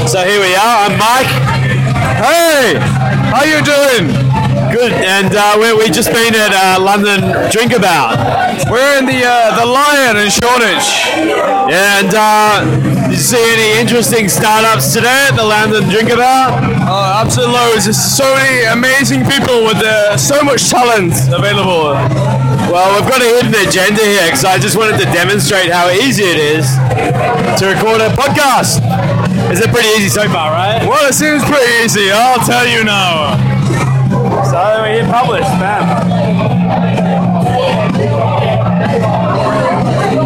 So here we are. I'm Mike. Hey, how you doing? Good. And we just been at London Drinkabout. We're in the Lion in Shoreditch. Yeah, and did you see any interesting startups today at the London Drinkabout? Oh, absolutely loads. There's so many amazing people with so much talent available. Well, we've got a hidden agenda here because I just wanted to demonstrate how easy it is to record a podcast. Is it pretty easy so far, right? Well, it seems pretty easy. I'll tell you now. So we hit publish, bam.